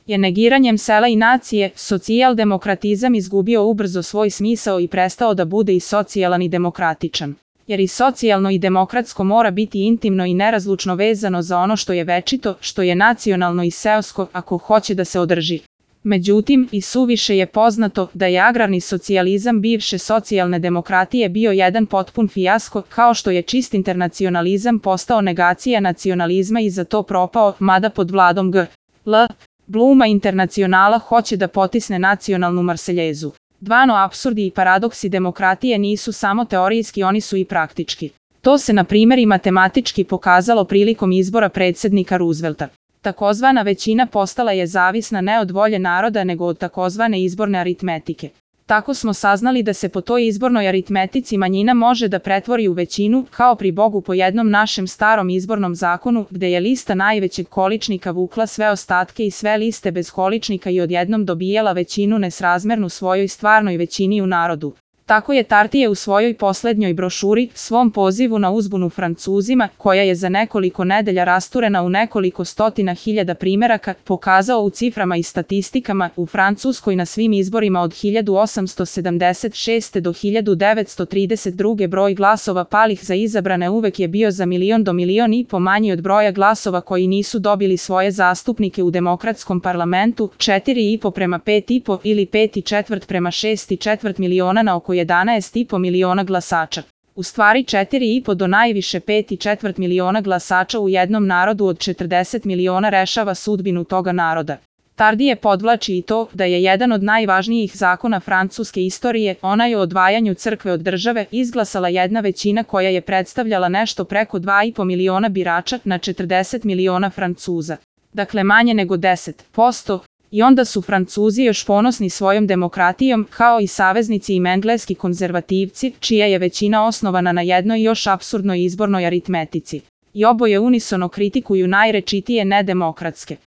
je negiranjem sela i nacije, socijaldemokratizam izgubio ubrzo svoj smisao i prestao da bude i socijalan i demokratičan. Jer i socijalno i demokratsko mora biti intimno i nerazlučno vezano za ono što je večito, što je nacionalno i seosko, ako hoće da se održi. Međutim, i suviše je poznato da je agrarni socijalizam bivše socijalne demokratije bio jedan potpun fijasko, kao što je čist internacionalizam postao negacija nacionalizma i za to propao, mada pod vladom G.L. Bluma Internacionala hoće da potisne nacionalnu Marseljezu. Dvano apsurdi i paradoksi demokratije nisu samo teorijski, oni su i praktički. To se na primjer i matematički pokazalo prilikom izbora predsjednika Roosevelta. Takozvana većina postala je zavisna ne od volje naroda nego od takozvane izborne aritmetike. Tako smo saznali da se po toj izbornoj aritmetici manjina može da pretvori u većinu, kao pri Bogu po jednom našem starom izbornom zakonu, gde je lista najvećeg količnika vukla sve ostatke i sve liste bez količnika i odjednom dobijala većinu nesrazmernu svojoj stvarnoj većini u narodu. Tako je Tartije u svojoj poslednjoj brošuri, svom pozivu na uzbunu Francuzima, koja je za nekoliko nedelja rasturena u nekoliko stotina hiljada primeraka, pokazao u ciframa i statistikama u Francuskoj na svim izborima od 1876. do 1932. broj glasova palih za izabrane uvek je bio za 1 do 1,5 miliona manji od broja glasova koji nisu dobili svoje zastupnike u demokratskom parlamentu, 4,5 prema 5,5 ili 5,4 prema 6,4 miliona na oko 11,5 miliona glasača. U stvari 4,5 do najviše 5,4 miliona glasača u jednom narodu od 40 miliona rešava sudbinu toga naroda. Tardije podvlači i to da je jedan od najvažnijih zakona francuske istorije, onaj o odvajanju crkve od države, izglasala jedna većina koja je predstavljala nešto preko 2,5 miliona birača na 40 miliona Francuza. Dakle manje nego 10%. I onda su Francuzi još ponosni svojom demokratijom, kao i saveznici im engleski konzervativci, čija je većina osnovana na jednoj još apsurdnoj izbornoj aritmetici. I oboje unisono kritikuju najrečitije nedemokratske